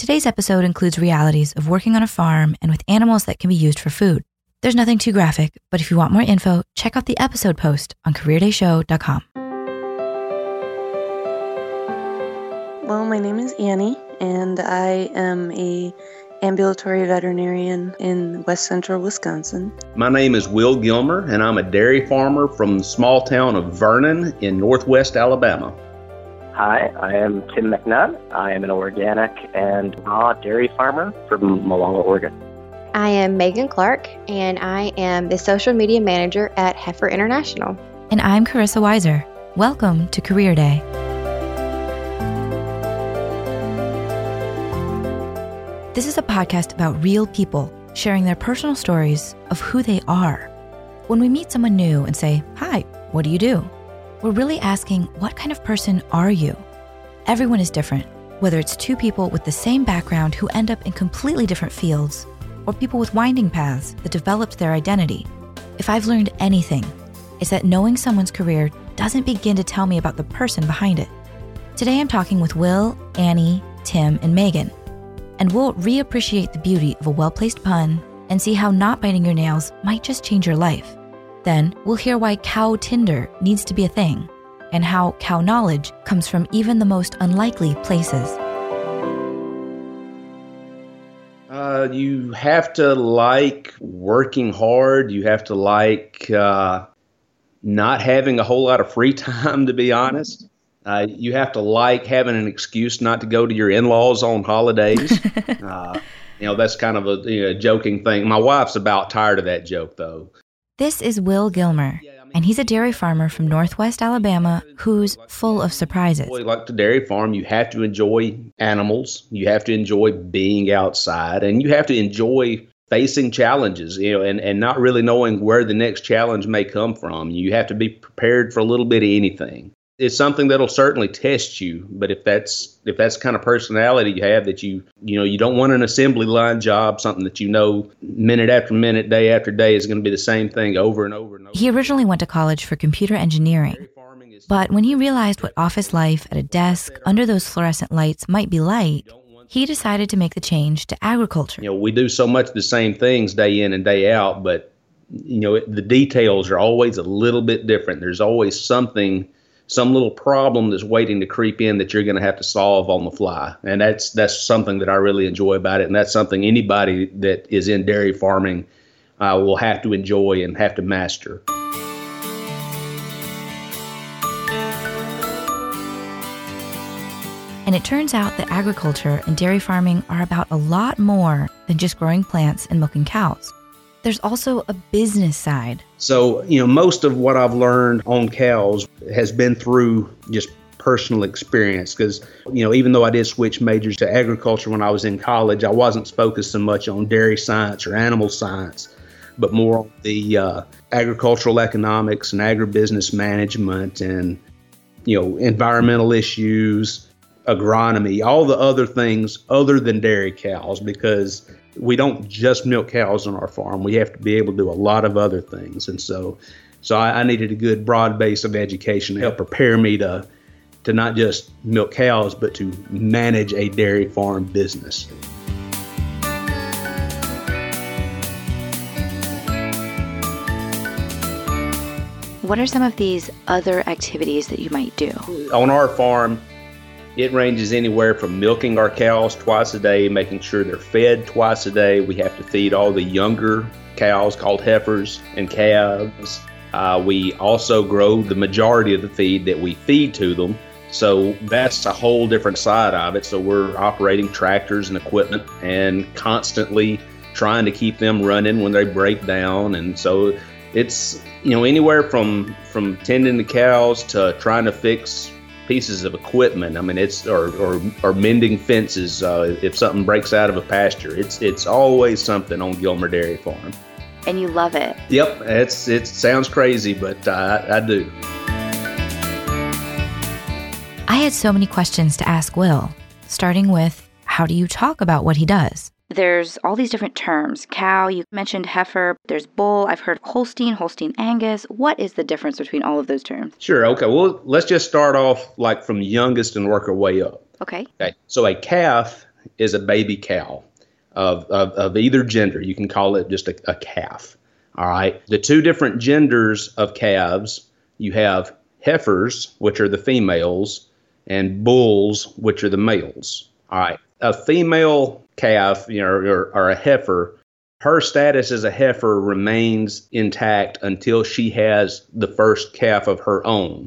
Today's episode includes realities of working on a farm and with animals that can be used for food. There's nothing too graphic, but if you want more info, check out the episode post on careerdayshow.com. Well, my name is Annie, and I am a ambulatory veterinarian in West Central Wisconsin. My name is Will Gilmer, and I'm a dairy farmer from the small town of Vernon in northwest Alabama. Hi, I am Tim McNutt. I am an organic and raw dairy farmer from Molalla, Oregon. I am Megan Clark, and I am the social media manager at Heifer International. And I'm Carissa Weiser. Welcome to Career Day. This is a podcast about real people sharing their personal stories of who they are. When we meet someone new and say, "Hi, what do you do?" we're really asking, what kind of person are you? Everyone is different, whether it's two people with the same background who end up in completely different fields, or people with winding paths that developed their identity. If I've learned anything, it's that knowing someone's career doesn't begin to tell me about the person behind it. Today I'm talking with Will, Annie, Tim, and Megan, and we'll reappreciate the beauty of a well-placed pun and see how not biting your nails might just change your life. Then we'll hear why cow Tinder needs to be a thing, and how cow knowledge comes from even the most unlikely places. You have to like working hard. You have to like not having a whole lot of free time, to be honest. You have to like having an excuse not to go to your in-laws on holidays. That's kind of a joking thing. My wife's about tired of that joke, though. This is Will Gilmer, and he's a dairy farmer from northwest Alabama who's full of surprises. Like the dairy farm, you have to enjoy animals, you have to enjoy being outside, and you have to enjoy facing challenges, and not really knowing where the next challenge may come from. You have to be prepared for a little bit of anything. It's something that'll certainly test you, but if that's the kind of personality you have, that you don't want an assembly line job, something that minute after minute, day after day is going to be the same thing over and over and over. He originally went to college for computer engineering, but when he realized what office life at a desk under those fluorescent lights might be like, he decided to make the change to agriculture. We do so much the same things day in and day out, but the details are always a little bit different. There's always some little problem that's waiting to creep in that you're going to have to solve on the fly. And that's something that I really enjoy about it. And that's something anybody that is in dairy farming will have to enjoy and have to master. And it turns out that agriculture and dairy farming are about a lot more than just growing plants and milking cows. There's also a business side. So, most of what I've learned on cows has been through just personal experience, because, even though I did switch majors to agriculture when I was in college, I wasn't focused so much on dairy science or animal science, but more on the agricultural economics and agribusiness management and, environmental issues, agronomy, all the other things other than dairy cows, because we don't just milk cows on our farm. We have to be able to do a lot of other things. And so I needed a good broad base of education to help prepare me to not just milk cows, but to manage a dairy farm business. What are some of these other activities that you might do? On our farm, it ranges anywhere from milking our cows twice a day, making sure they're fed twice a day. We have to feed all the younger cows called heifers and calves. We also grow the majority of the feed that we feed to them. So that's a whole different side of it. So we're operating tractors and equipment and constantly trying to keep them running when they break down. And so it's, anywhere from tending the cows to trying to fix pieces of equipment. I mean, it's or mending fences if something breaks out of a pasture. It's always something on Gilmer Dairy Farm. And you love it. Yep, it sounds crazy, but I do. I had so many questions to ask Will, starting with, how do you talk about what he does? There's all these different terms. Cow, you mentioned heifer, there's bull, I've heard Holstein Angus. What is the difference between all of those terms? Sure, okay. Well, let's just start off from youngest and work our way up. Okay. So a calf is a baby cow of either gender. You can call it just a calf. All right. The two different genders of calves, you have heifers, which are the females, and bulls, which are the males. All right. A female calf, or a heifer, her status as a heifer remains intact until she has the first calf of her own.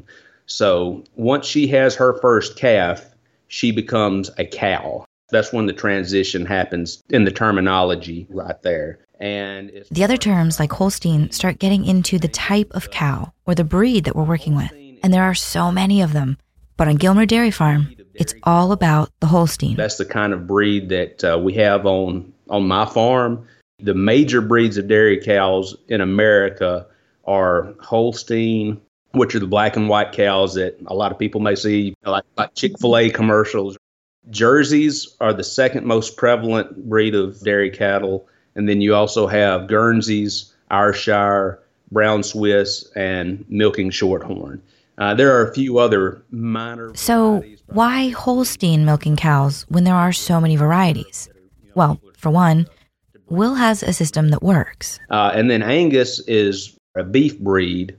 So once she has her first calf, she becomes a cow. That's when the transition happens in the terminology right there. And the other terms like Holstein start getting into the type of cow or the breed that we're working with. And there are so many of them. But on Gilmer Dairy Farm, it's all about the Holstein. That's the kind of breed that we have on my farm. The major breeds of dairy cows in America are Holstein, which are the black and white cows that a lot of people may see, like Chick-fil-A commercials. Jerseys are the second most prevalent breed of dairy cattle. And then you also have Guernseys, Ayrshire, Brown Swiss, and Milking Shorthorn. There are a few other minor So why Holstein milking cows when there are so many varieties? Well, for one, Will has a system that works. And then Angus is a beef breed,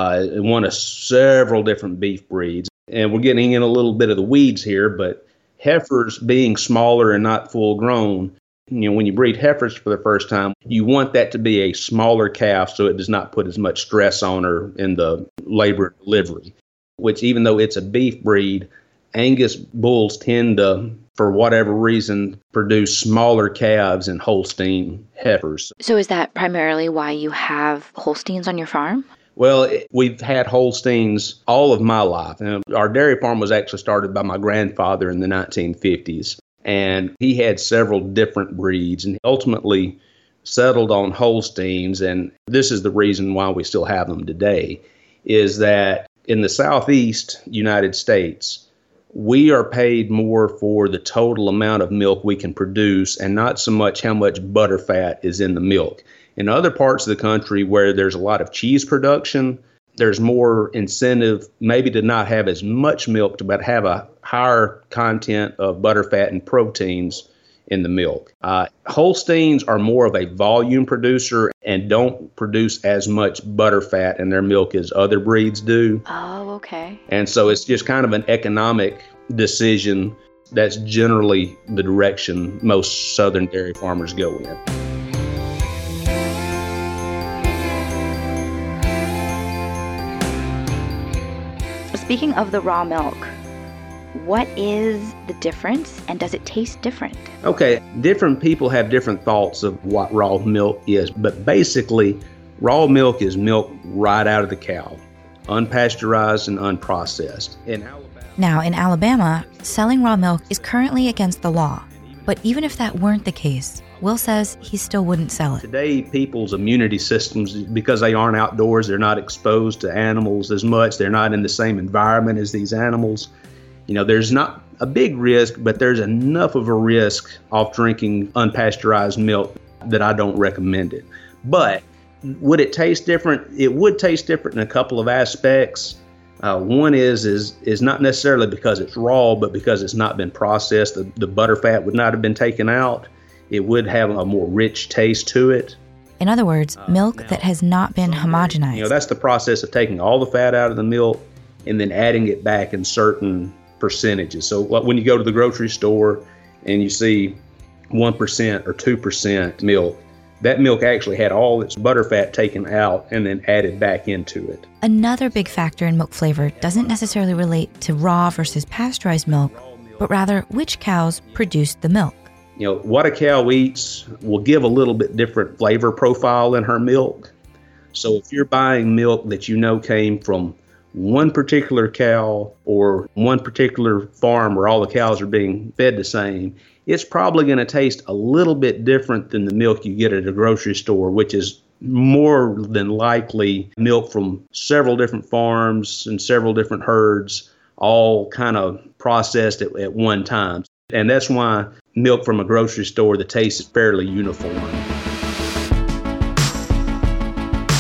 one of several different beef breeds. And we're getting in a little bit of the weeds here, but heifers being smaller and not full grown, when you breed heifers for the first time, you want that to be a smaller calf so it does not put as much stress on her in the labor delivery, which even though it's a beef breed, Angus bulls tend to, for whatever reason, produce smaller calves than Holstein heifers. So is that primarily why you have Holsteins on your farm? Well, we've had Holsteins all of my life. And our dairy farm was actually started by my grandfather in the 1950s. And he had several different breeds and ultimately settled on Holsteins. And this is the reason why we still have them today, is that in the Southeast United States, we are paid more for the total amount of milk we can produce and not so much how much butterfat is in the milk. In other parts of the country where there's a lot of cheese production, there's more incentive maybe to not have as much milk, but have a higher content of butterfat and proteins in the milk. Holsteins are more of a volume producer and don't produce as much butterfat in their milk as other breeds do. Oh, okay. And so it's just kind of an economic decision. That's generally the direction most southern dairy farmers go in. Speaking of the raw milk, what is the difference and does it taste different? Okay, different people have different thoughts of what raw milk is, but basically, raw milk is milk right out of the cow, unpasteurized and unprocessed. Now, in Alabama, selling raw milk is currently against the law. But even if that weren't the case, Will says he still wouldn't sell it. Today, people's immunity systems, because they aren't outdoors, they're not exposed to animals as much, they're not in the same environment as these animals. There's not a big risk, but there's enough of a risk of drinking unpasteurized milk that I don't recommend it. But would it taste different? It would taste different in a couple of aspects. One is not necessarily because it's raw, but because it's not been processed. The butterfat would not have been taken out. It would have a more rich taste to it. In other words, milk that has not been homogenized. That's the process of taking all the fat out of the milk and then adding it back in certain percentages. So when you go to the grocery store and you see 1% or 2% milk, that milk actually had all its butterfat taken out and then added back into it. Another big factor in milk flavor doesn't necessarily relate to raw versus pasteurized milk, but rather which cows produce the milk. What a cow eats will give a little bit different flavor profile in her milk. So if you're buying milk that came from one particular cow or one particular farm where all the cows are being fed the same, it's probably going to taste a little bit different than the milk you get at a grocery store, which is more than likely milk from several different farms and several different herds, all kind of processed at one time. And that's why milk from a grocery store, the taste is fairly uniform.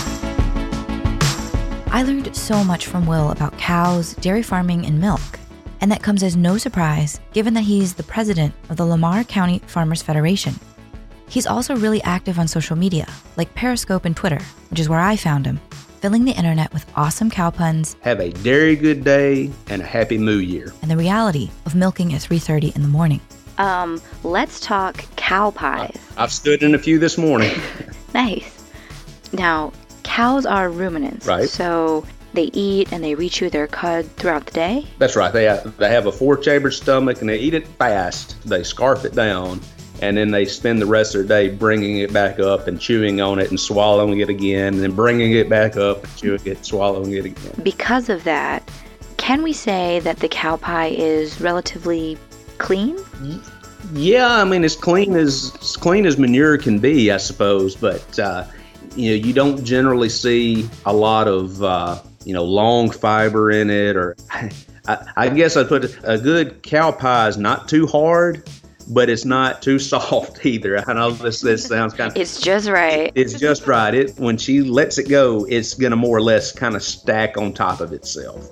I learned so much from Will about cows, dairy farming, and milk. And that comes as no surprise, given that he's the president of the Lamar County Farmers Federation. He's also really active on social media, like Periscope and Twitter, which is where I found him, filling the internet with awesome cow puns. Have a dairy good day and a happy new year. And the reality of milking at 3:30 in the morning. Let's talk cow pies. I've stood in a few this morning. Nice. Now, cows are ruminants. Right. So they eat and they rechew their cud throughout the day? That's right. They have a 4-chambered stomach and they eat it fast. They scarf it down. And then they spend the rest of their day bringing it back up and chewing on it and swallowing it again, and then bringing it back up and chewing it, swallowing it again. Because of that, can we say that the cow pie is relatively clean? Yeah, I mean, as clean as manure can be, I suppose. But you don't generally see a lot of long fiber in it. Or I guess I'd put a good cow pie is not too hard, but it's not too soft either. I know this sounds kind of... It's just right. It's just right. When she lets it go, it's going to more or less kind of stack on top of itself.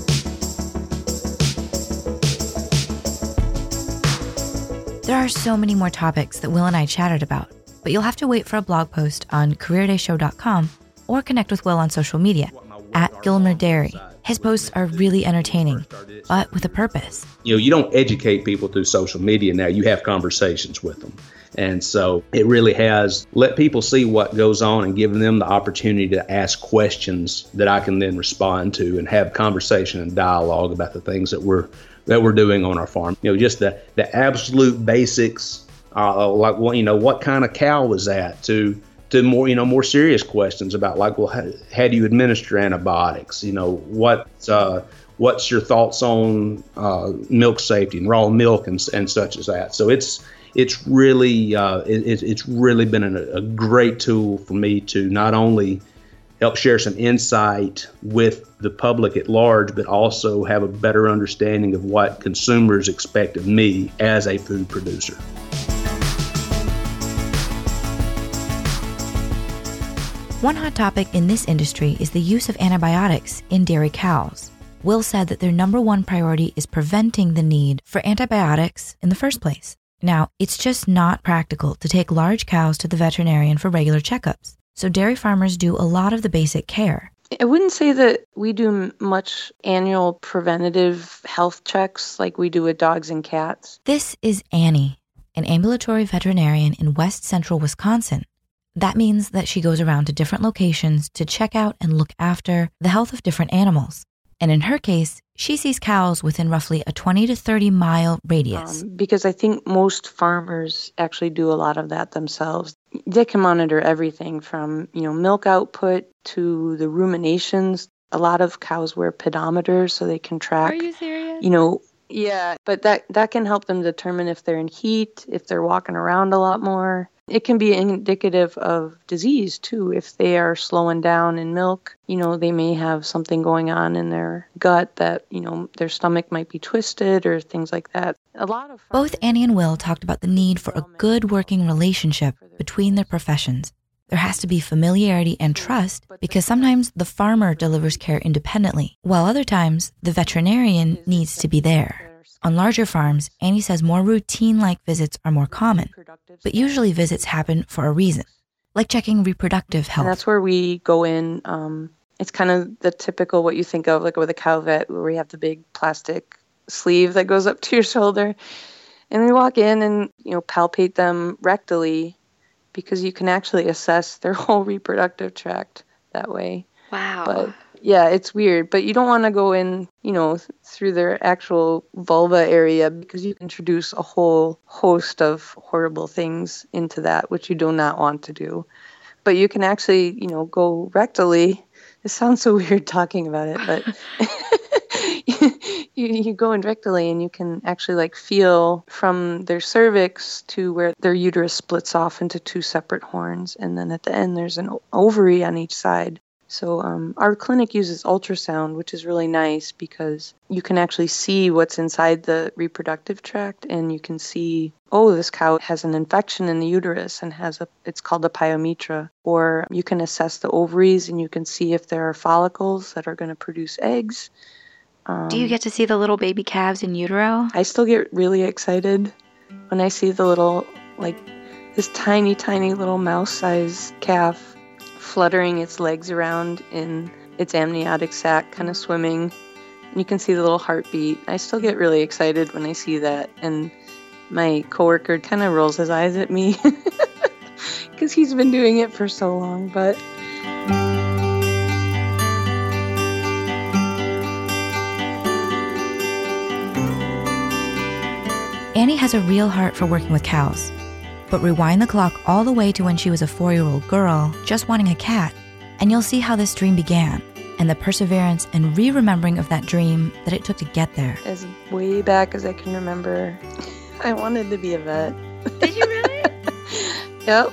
There are so many more topics that Will and I chatted about, but you'll have to wait for a blog post on careerdayshow.com or connect with Will on social media at Gilmer Dairy. His posts are really entertaining, but with a purpose. You don't educate people through social media now. You have conversations with them. And so it really has let people see what goes on and given them the opportunity to ask questions that I can then respond to and have conversation and dialogue about the things that we're doing on our farm. Just the absolute basics, like what kind of cow was that, to more serious questions about how do you administer antibiotics? What's your thoughts on milk safety and raw milk and such as that. So it's really been a great tool for me to not only help share some insight with the public at large, but also have a better understanding of what consumers expect of me as a food producer. One hot topic in this industry is the use of antibiotics in dairy cows. Will said that their number one priority is preventing the need for antibiotics in the first place. Now, it's just not practical to take large cows to the veterinarian for regular checkups, so dairy farmers do a lot of the basic care. I wouldn't say that we do much annual preventative health checks like we do with dogs and cats. This is Annie, an ambulatory veterinarian in West Central Wisconsin. That means that she goes around to different locations to check out and look after the health of different animals. And in her case, she sees cows within roughly a 20 to 30 mile radius. Because I think most farmers actually do a lot of that themselves. They can monitor everything from, milk output to the ruminations. A lot of cows wear pedometers so they can track. Are you serious? Yeah, but that can help them determine if they're in heat, if they're walking around a lot more. It can be indicative of disease, too. If they are slowing down in milk, they may have something going on in their gut that, their stomach might be twisted or things like that. Both Annie and Will talked about the need for a good working relationship between their professions. There has to be familiarity and trust because sometimes the farmer delivers care independently, while other times the veterinarian needs to be there. On larger farms, Annie says more routine-like visits are more common, but usually visits happen for a reason, like checking reproductive health. And that's where we go in. It's kind of the typical what you think of, like with a cow vet, where we have the big plastic sleeve that goes up to your shoulder. And we walk in and, palpate them rectally because you can actually assess their whole reproductive tract that way. Wow. But yeah, it's weird, but you don't want to go in, through their actual vulva area because you introduce a whole host of horrible things into that, which you do not want to do. But you can actually, go rectally. It sounds so weird talking about it, but you go in rectally and you can actually feel from their cervix to where their uterus splits off into two separate horns. And then at the end, there's an ovary on each side. So our clinic uses ultrasound, which is really nice because you can actually see what's inside the reproductive tract, and you can see, this cow has an infection in the uterus and it's called a pyometra. Or you can assess the ovaries and you can see if there are follicles that are going to produce eggs. Do you get to see the little baby calves in utero? I still get really excited when I see the little, like, this tiny, tiny little mouse-sized calf fluttering its legs around in its amniotic sac, kind of swimming. And you can see the little heartbeat. I still get really excited when I see that. And my coworker kind of rolls his eyes at me because he's been doing it for so long, but... Annie has a real heart for working with cows. But rewind the clock all the way to when she was a 4-year-old girl just wanting a cat, and you'll see how this dream began, and the perseverance and re-remembering of that dream that it took to get there. As way back as I can remember, I wanted to be a vet. Did you really? Yep.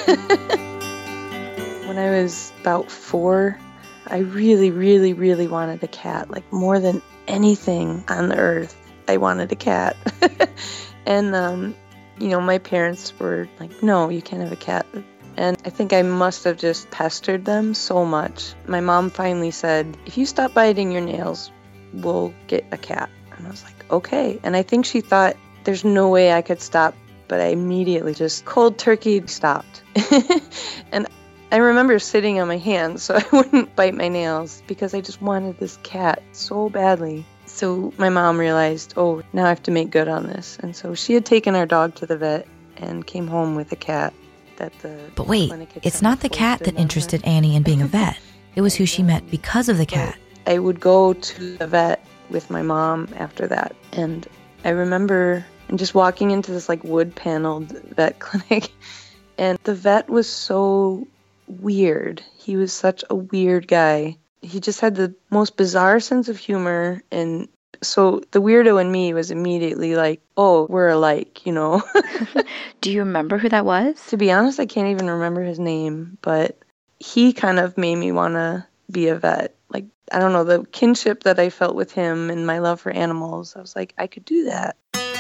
When I was about 4, I really, really, really wanted a cat. Like, more than anything on the earth, I wanted a cat. And, you know, my parents were like, no, you can't have a cat. And I think I must have just pestered them so much. My mom finally said, if you stop biting your nails, we'll get a cat. And I was like, okay. And I think she thought there's no way I could stop, but I immediately just cold turkey stopped. And I remember sitting on my hands so I wouldn't bite my nails because I just wanted this cat so badly. So my mom realized, oh, now I have to make good on this. And so she had taken our dog to the vet and came home with a cat that the But wait, clinic had it's kinda not the cat foisted that on interested her. Annie in being a vet. It was who she met because of the cat. I would go to the vet with my mom after that. And I remember just walking into this like wood-paneled vet clinic. And the vet was so weird. He was such a weird guy. He just had the most bizarre sense of humor, and so the weirdo in me was immediately like, oh, we're alike, you know? Do you remember who that was? To be honest, I can't even remember his name, but he kind of made me want to be a vet. Like, I don't know, the kinship that I felt with him and my love for animals, I was like, I could do that.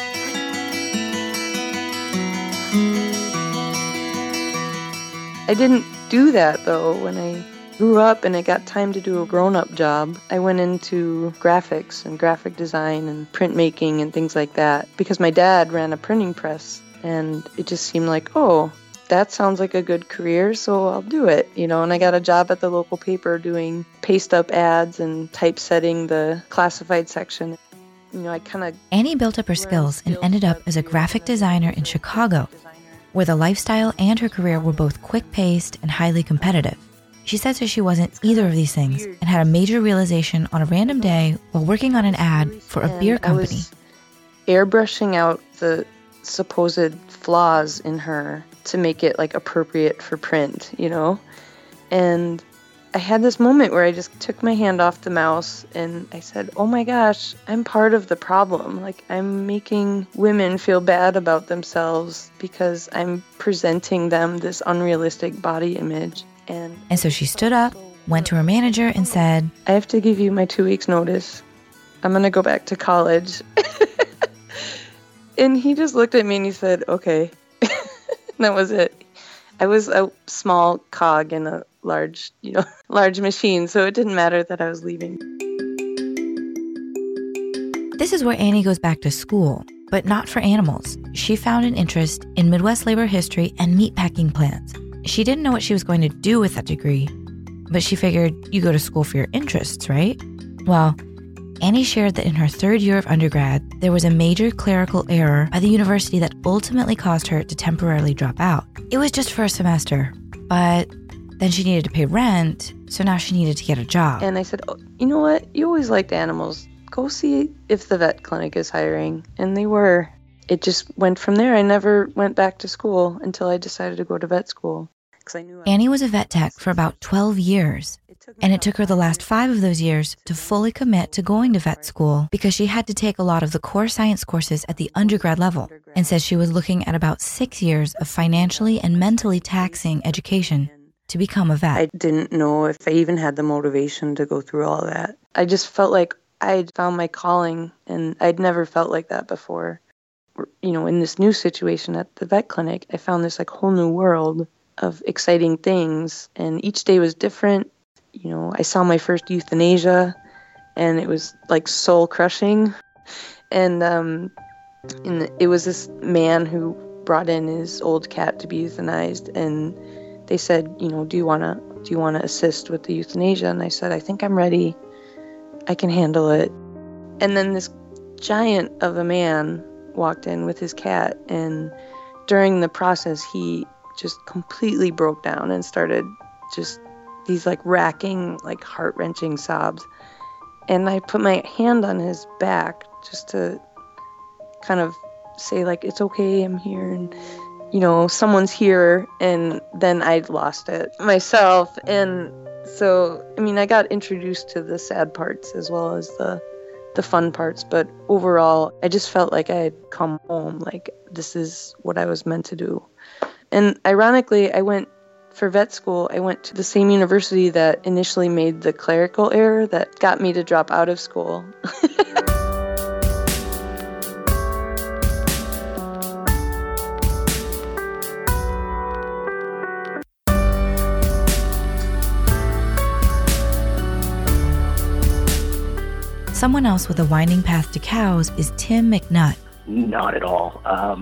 I didn't do that, though, when I grew up and I got time to do a grown-up job. I went into graphics and graphic design and printmaking and things like that because my dad ran a printing press, and it just seemed like, oh, that sounds like a good career, so I'll do it, you know. And I got a job at the local paper doing paste-up ads and typesetting the classified section. You know, I kind of... Annie built up her skills and ended up as a graphic designer in Chicago, where the lifestyle and her career were both quick-paced and highly competitive. She says that she wasn't either of these things and had a major realization on a random day while working on an ad for a beer company. I was airbrushing out the supposed flaws in her to make it like appropriate for print, you know? And I had this moment where I just took my hand off the mouse and I said, oh my gosh, I'm part of the problem. Like, I'm making women feel bad about themselves because I'm presenting them this unrealistic body image. And so she stood up, went to her manager and said, I have to give you my 2 weeks notice. I'm going to go back to college. And he just looked at me and he said, okay. That was it. I was a small cog in a large machine, so it didn't matter that I was leaving. This is where Annie goes back to school, but not for animals. She found an interest in Midwest labor history and meatpacking plants. She didn't know what she was going to do with that degree, but she figured you go to school for your interests, right? Well, Annie shared that in her 3rd year of undergrad, there was a major clerical error by the university that ultimately caused her to temporarily drop out. It was just for a semester, but then she needed to pay rent, so now she needed to get a job. And I said, oh, you know what? You always liked animals. Go see if the vet clinic is hiring. And they were. It just went from there. I never went back to school until I decided to go to vet school. Annie was a vet tech for about 12 years, and it took her the last 5 of those years to fully commit to going to vet school because she had to take a lot of the core science courses at the undergrad level, and says she was looking at about 6 years of financially and mentally taxing education to become a vet. I didn't know if I even had the motivation to go through all that. I just felt like I'd found my calling, and I'd never felt like that before. You know, in this new situation at the vet clinic, I found this like whole new world of exciting things, and each day was different. You know, I saw my first euthanasia, and it was like soul crushing. And it was this man who brought in his old cat to be euthanized, and they said, do you want to assist with the euthanasia? And I said, I think I'm ready. I can handle it. And then this giant of a man walked in with his cat, and during the process, he just completely broke down and started just these like racking, like heart-wrenching sobs. And I put my hand on his back just to kind of say, like, it's okay, I'm here, and someone's here. And then I lost it myself. And so, I got introduced to the sad parts as well as the fun parts, but overall, I just felt like I had come home, like this is what I was meant to do. And ironically, for vet school, I went to the same university that initially made the clerical error that got me to drop out of school. Someone else with a winding path to cows is Tim McNutt. Not at all.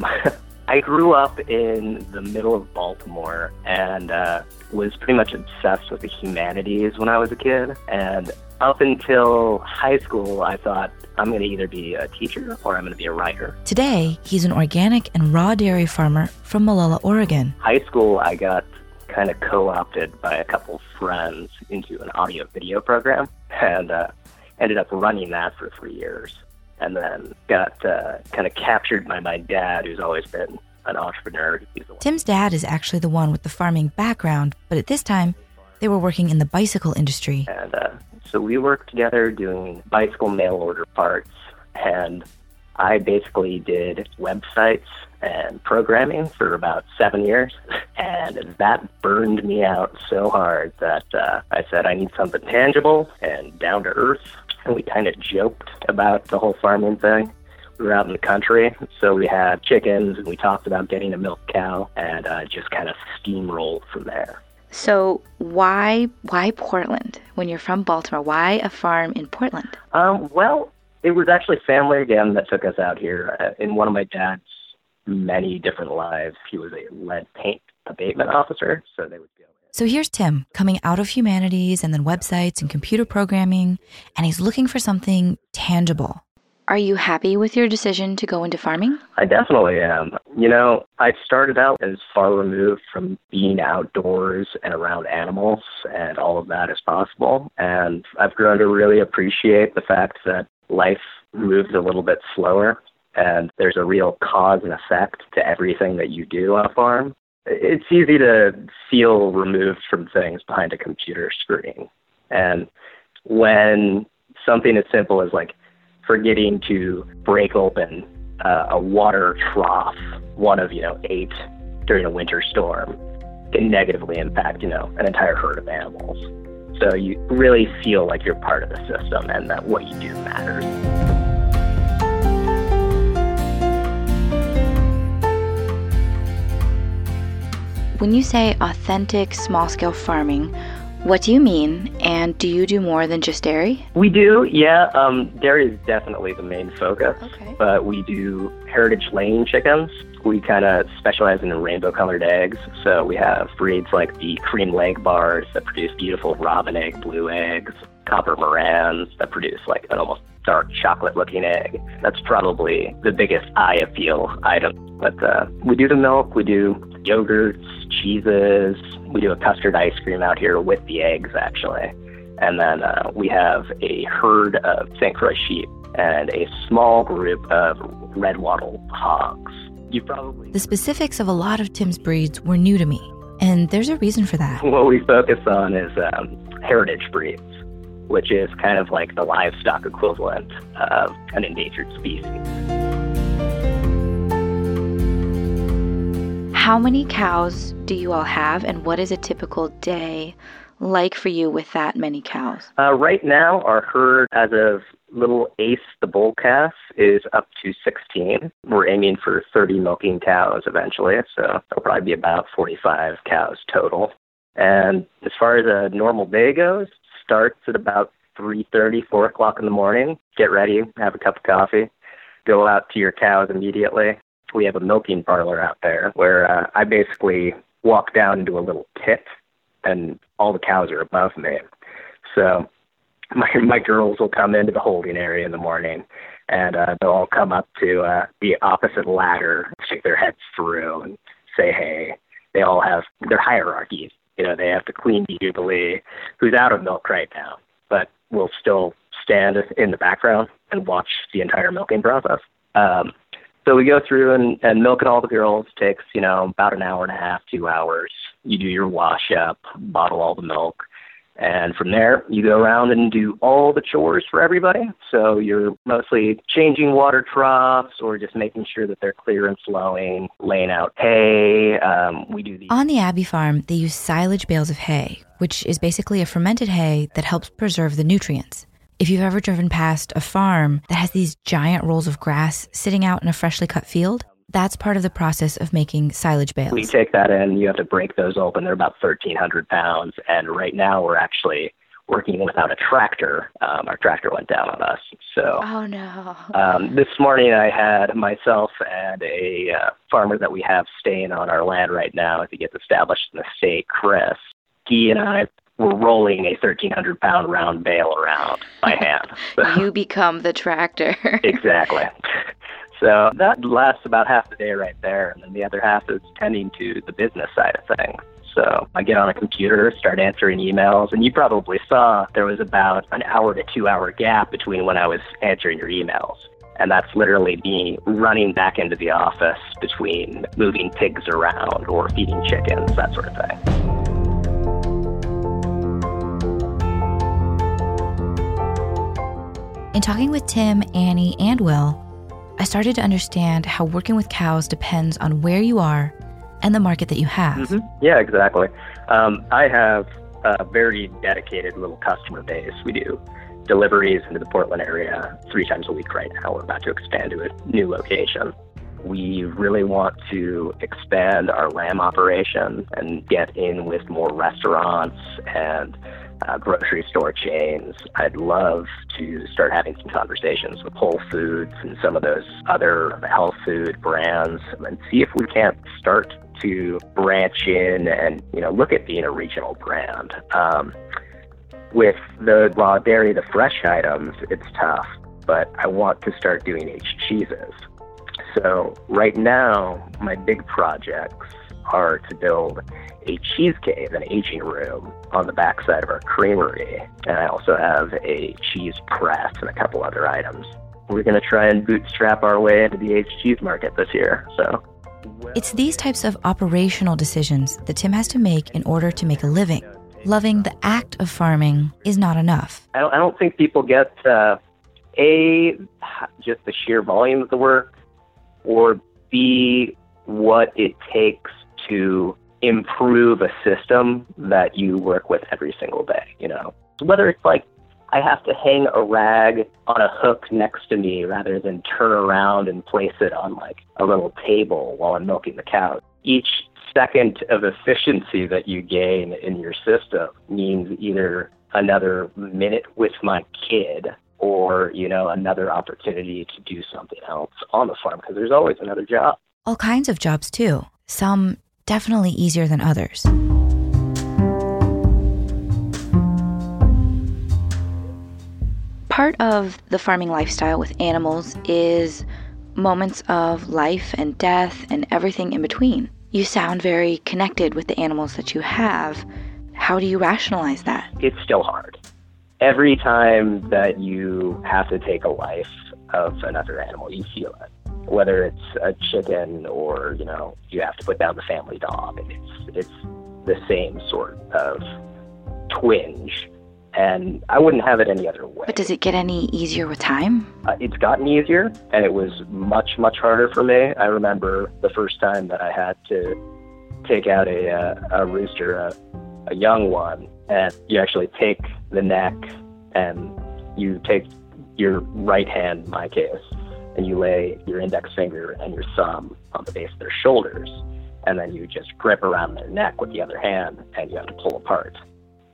I grew up in the middle of Baltimore and was pretty much obsessed with the humanities when I was a kid. And up until high school, I thought I'm going to either be a teacher or I'm going to be a writer. Today, he's an organic and raw dairy farmer from Molalla, Oregon. High school, I got kind of co-opted by a couple friends into an audio-video program and ended up running that for 3 years. And then got kind of captured by my dad, who's always been an entrepreneur. Tim's dad is actually the one with the farming background, but at this time, they were working in the bicycle industry. And so we worked together doing bicycle mail order parts, and I basically did websites and programming for about 7 years. And that burned me out so hard that I said, I need something tangible and down to earth. And we kind of joked about the whole farming thing. We were out in the country, so we had chickens, and we talked about getting a milk cow, and just kind of steamrolled from there. So why Portland? When you're from Baltimore, why a farm in Portland? Well, it was actually family again that took us out here. In one of my dad's many different lives, he was a lead paint abatement officer, so they would go. So here's Tim, coming out of humanities and then websites and computer programming, and he's looking for something tangible. Are you happy with your decision to go into farming? I definitely am. I started out as far removed from being outdoors and around animals and all of that as possible, and I've grown to really appreciate the fact that life moves a little bit slower, and there's a real cause and effect to everything that you do on a farm. It's easy to feel removed from things behind a computer screen. And when something as simple as like forgetting to break open a water trough, one of 8 during a winter storm, can negatively impact, an entire herd of animals. So you really feel like you're part of the system and that what you do matters. When you say authentic small-scale farming, what do you mean? And do you do more than just dairy? We do, yeah. Dairy is definitely the main focus. Okay. But we do heritage laying chickens. We kind of specialize in rainbow-colored eggs. So we have breeds like the cream leg bars that produce beautiful robin egg blue eggs, copper morans that produce like an almost dark chocolate-looking egg. That's probably the biggest eye appeal item. But we do the milk, we do yogurts, cheeses. We do a custard ice cream out here with the eggs, actually. And then we have a herd of St. Croix sheep and a small group of red wattle hogs. The specifics of a lot of Tim's breeds were new to me, and there's a reason for that. What we focus on is heritage breeds, which is kind of like the livestock equivalent of an endangered species. How many cows do you all have, and what is a typical day like for you with that many cows? Right now, our herd, as of little Ace, the bull calf, is up to 16. We're aiming for 30 milking cows eventually, so it'll probably be about 45 cows total. And as far as a normal day goes, starts at about 3:30, 4 o'clock in the morning, get ready, have a cup of coffee, go out to your cows immediately. We have a milking parlor out there where I basically walk down into a little pit and all the cows are above me. So my girls will come into the holding area in the morning and they'll all come up to the opposite ladder, stick their heads through and say, hey. They all have their hierarchies. You know, they have the Queen Bee Jubilee, who's out of milk right now, but will still stand in the background and watch the entire milking process. So we go through and milking all the girls. Takes, about an hour and a half, 2 hours. You do your wash up, bottle all the milk. And from there, you go around and do all the chores for everybody. So you're mostly changing water troughs or just making sure that they're clear and flowing, laying out hay. We do these. On the Abbey farm, they use silage bales of hay, which is basically a fermented hay that helps preserve the nutrients. If you've ever driven past a farm that has these giant rolls of grass sitting out in a freshly cut field, that's part of the process of making silage bales. We take that in, you have to break those open. They're about 1,300 pounds. And right now we're actually working without a tractor. Our tractor went down on us. So, oh no. This morning I had myself and a farmer that we have staying on our land right now as he gets established in the state, Chris. He and I were rolling a 1,300-pound round bale around by hand. So, you become the tractor. Exactly. So that lasts about half the day right there, and then the other half is tending to the business side of things. So I get on a computer, start answering emails, and you probably saw there was about an hour to 2 hour gap between when I was answering your emails. And that's literally me running back into the office between moving pigs around or feeding chickens, that sort of thing. In talking with Tim, Annie, and Will, I started to understand how working with cows depends on where you are and the market that you have. Mm-hmm. Yeah, exactly. I have a very dedicated little customer base. We do deliveries into the Portland area 3 times a week right now. We're about to expand to a new location. We really want to expand our lamb operation and get in with more restaurants and grocery store chains. I'd love to start having some conversations with Whole Foods and some of those other health food brands and see if we can't start to branch in and, look at being a regional brand. With the raw dairy, the fresh items, it's tough, but I want to start doing aged cheeses. So right now, my big projects are to build a cheese cave, an aging room on the backside of our creamery. And I also have a cheese press and a couple other items. We're going to try and bootstrap our way into the aged cheese market this year. So it's these types of operational decisions that Tim has to make in order to make a living. Loving the act of farming is not enough. I don't think people get, just the sheer volume of the work, or B, what it takes to improve a system that you work with every single day, Whether it's like I have to hang a rag on a hook next to me rather than turn around and place it on like a little table while I'm milking the cow. Each second of efficiency that you gain in your system means either another minute with my kid or, another opportunity to do something else on the farm, because there's always another job. All kinds of jobs too. Some definitely easier than others. Part of the farming lifestyle with animals is moments of life and death and everything in between. You sound very connected with the animals that you have. How do you rationalize that? It's still hard. Every time that you have to take a life of another animal, you feel it. Whether it's a chicken or, you have to put down the family dog. It's the same sort of twinge. And I wouldn't have it any other way. But does it get any easier with time? It's gotten easier, and it was much, much harder for me. I remember the first time that I had to take out a rooster, a young one, and you actually take the neck and you take your right hand, in my case, and you lay your index finger and your thumb on the base of their shoulders, and then you just grip around their neck with the other hand, and you have to pull apart.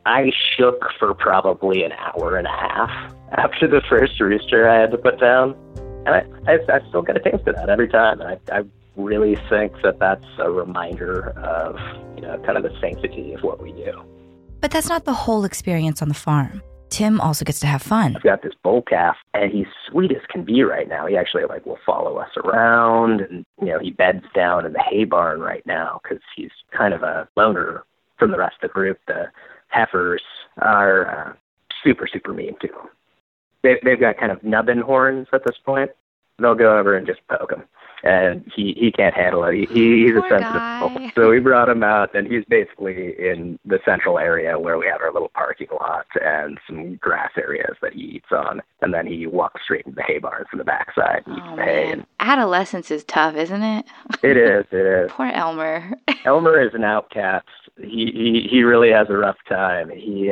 I shook for probably an hour and a half after the first rooster I had to put down. And I still get a taste of that every time. And I really think that that's a reminder of, kind of the sanctity of what we do. But that's not the whole experience on the farm. Tim also gets to have fun. I've got this bull calf, and he's sweet as can be right now. He actually will follow us around, and he beds down in the hay barn right now because he's kind of a loner from the rest of the group. The heifers are super, super mean to him. They've got kind of nubbin horns at this point. They'll go over and just poke him. And he can't handle it. He's a sensitive bull. So we brought him out, and he's basically in the central area where we have our little parking lot and some grass areas that he eats on. And then he walks straight into the hay barn from the backside and eats the hay. And adolescence is tough, isn't it? It is. Poor Elmer. Elmer is an outcast. He really has a rough time.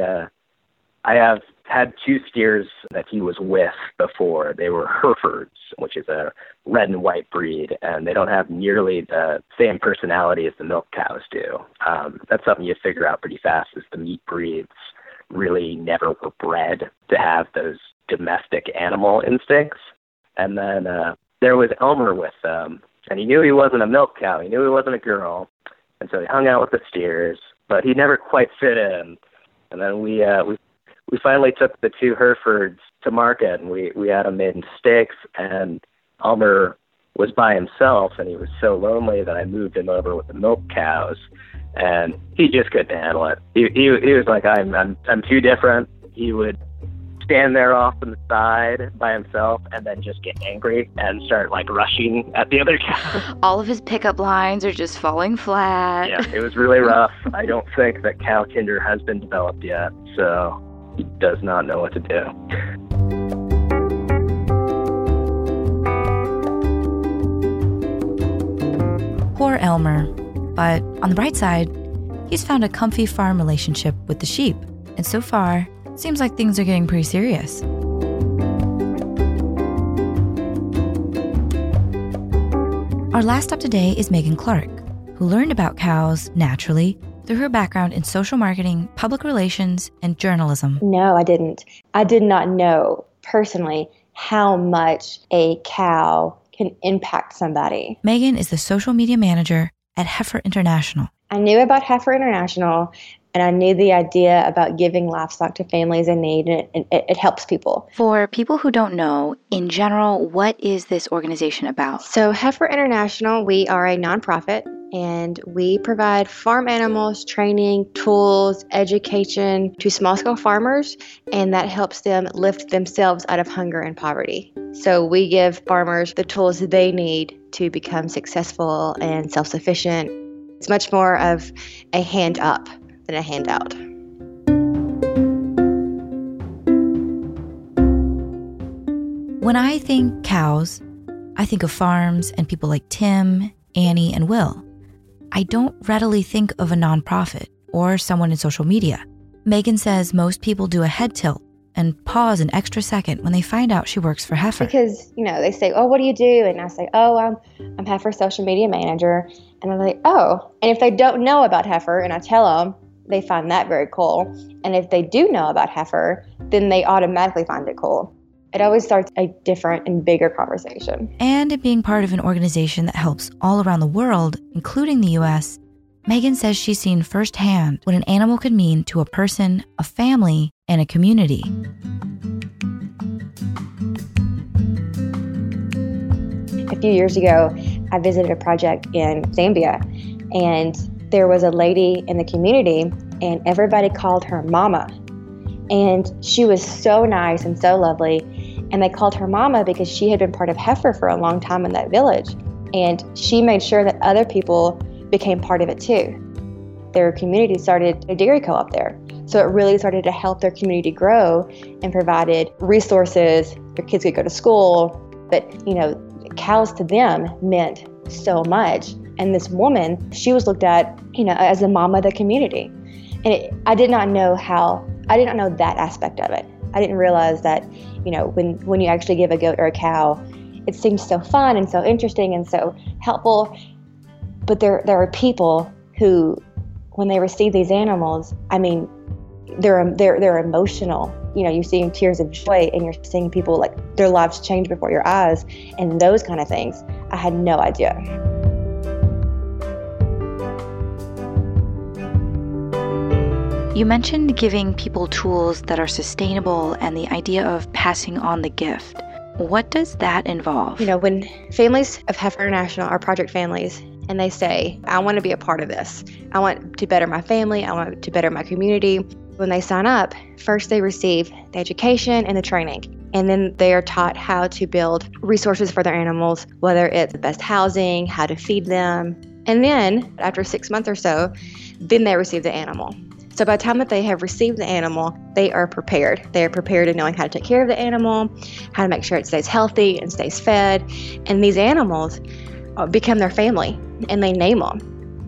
I have had 2 steers that he was with before. They were Herefords, which is a red and white breed, and they don't have nearly the same personality as the milk cows do. That's something you figure out pretty fast, is the meat breeds really never were bred to have those domestic animal instincts. And then there was Elmer with them, and he knew he wasn't a milk cow. He knew he wasn't a girl, and so he hung out with the steers, but he never quite fit in. And then we finally took the 2 Herefords to market, and we had them made in steaks, and Elmer was by himself, and he was so lonely that I moved him over with the milk cows, and he just couldn't handle it. He was like, I'm too different. He would stand there off on the side by himself and then just get angry and start rushing at the other cows. All of his pickup lines are just falling flat. Yeah, it was really rough. I don't think that cow kinder has been developed yet, so he does not know what to do. Poor Elmer. But on the bright side, he's found a comfy farm relationship with the sheep. And so far, seems like things are getting pretty serious. Our last stop today is Megan Clark, who learned about cows naturally through her background in social marketing, public relations, and journalism. No, I didn't. I did not know personally how much a cow can impact somebody. Megan is the social media manager at Heifer International. I knew about Heifer International, and I knew the idea about giving livestock to families in need, and it helps people. For people who don't know, in general, what is this organization about? So Heifer International, we are a nonprofit, and we provide farm animals, training, tools, education to small-scale farmers, and that helps them lift themselves out of hunger and poverty. So we give farmers the tools they need to become successful and self-sufficient. It's much more of a hand up than a handout. When I think cows, I think of farms and people like Tim, Annie, and Will. I don't readily think of a nonprofit or someone in social media. Megan says most people do a head tilt and pause an extra second when they find out she works for Heifer. Because, they say, oh, what do you do? And I say, oh, I'm Heifer social media manager. And they're like, oh. And if they don't know about Heifer and I tell them, they find that very cool. And if they do know about Heifer, then they automatically find it cool. It always starts a different and bigger conversation. And in being part of an organization that helps all around the world, including the U.S., Megan says she's seen firsthand what an animal could mean to a person, a family, and a community. A few years ago, I visited a project in Zambia, and there was a lady in the community, and everybody called her Mama. And she was so nice and so lovely, and they called her Mama because she had been part of Heifer for a long time in that village. And she made sure that other people became part of it too. Their community started a dairy co-op there. So it really started to help their community grow and provided resources. Their kids could go to school. But, cows to them meant so much. And this woman, she was looked at, as the mama of the community. And I did not know that aspect of it. I didn't realize that, when you actually give a goat or a cow, it seems so fun and so interesting and so helpful. But there are people who, when they receive these animals, they're emotional. You're seeing tears of joy, and you're seeing people like their lives change before your eyes, and those kind of things. I had no idea. You mentioned giving people tools that are sustainable and the idea of passing on the gift. What does that involve? When families of Heifer International are project families, and they say, I want to be a part of this. I want to better my family. I want to better my community. When they sign up, first they receive the education and the training. And then they are taught how to build resources for their animals, whether it's the best housing, how to feed them. And then after 6 months or so, then they receive the animal. So by the time that they have received the animal, they are prepared. They are prepared in knowing how to take care of the animal, how to make sure it stays healthy and stays fed. And these animals become their family, and they name them.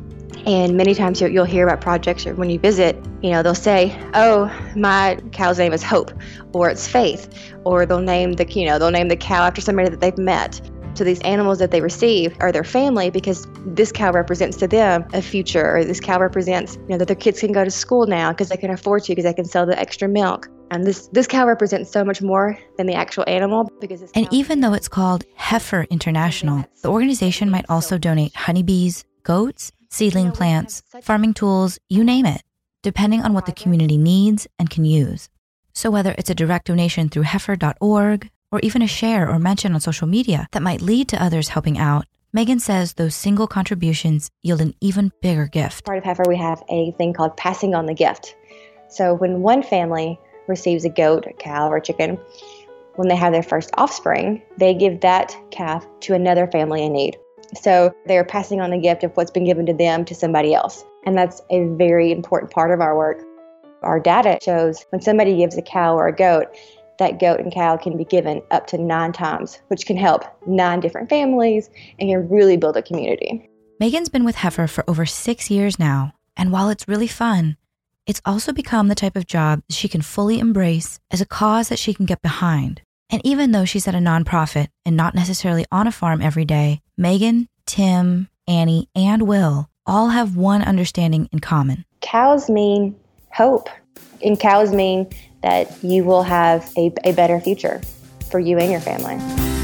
And many times you'll hear about projects, or when you visit, they'll say, oh, my cow's name is Hope, or it's Faith, or they'll name the cow after somebody that they've met. So these animals that they receive are their family, because this cow represents to them a future, or this cow represents, that their kids can go to school now because they can afford to, because they can sell the extra milk. And this cow represents so much more than the actual animal. And even though it's called Heifer International, the organization might also donate honeybees, goats, seedling plants, farming tools, you name it, depending on what the community needs and can use. So whether it's a direct donation through heifer.org, or even a share or mention on social media that might lead to others helping out, Megan says those single contributions yield an even bigger gift. Part of Heifer, we have a thing called passing on the gift. So when one family receives a goat, a cow, or a chicken, when they have their first offspring, they give that calf to another family in need. So they're passing on the gift of what's been given to them to somebody else. And that's a very important part of our work. Our data shows when somebody gives a cow or a goat, that goat and cow can be given up to 9 times, which can help 9 different families and can really build a community. Megan's been with Heifer for over 6 years now, and while it's really fun, it's also become the type of job she can fully embrace as a cause that she can get behind. And even though she's at a nonprofit and not necessarily on a farm every day, Megan, Tim, Annie, and Will all have one understanding in common. Cows mean hope, and cows mean that you will have a better future for you and your family.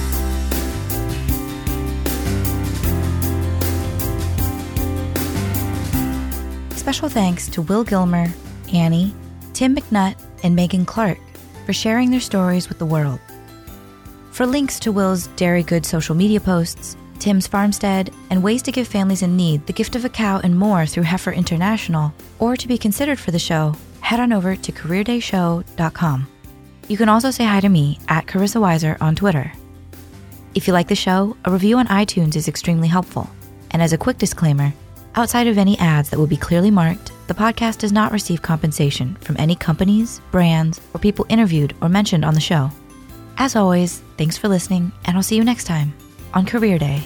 Special thanks to Will Gilmer, Annie, Tim McNutt, and Megan Clark for sharing their stories with the world. For links to Will's Dairy Good social media posts, Tim's farmstead, and ways to give families in need the gift of a cow and more through Heifer International, or to be considered for the show, head on over to careerdayshow.com. You can also say hi to me at Carissa Weiser on Twitter. If you like the show, a review on iTunes is extremely helpful. And as a quick disclaimer, outside of any ads that will be clearly marked, the podcast does not receive compensation from any companies, brands, or people interviewed or mentioned on the show. As always, thanks for listening, and I'll see you next time on Career Day.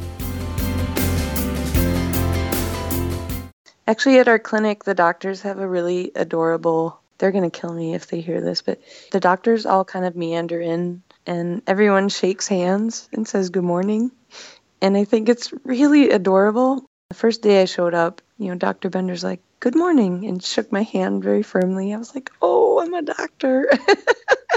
Actually, at our clinic, the doctors have a really adorable, they're going to kill me if they hear this, but the doctors all kind of meander in, and everyone shakes hands and says good morning. And I think it's really adorable. The first day I showed up, Dr. Bender's like, good morning, and shook my hand very firmly. I was like, oh, I'm a doctor.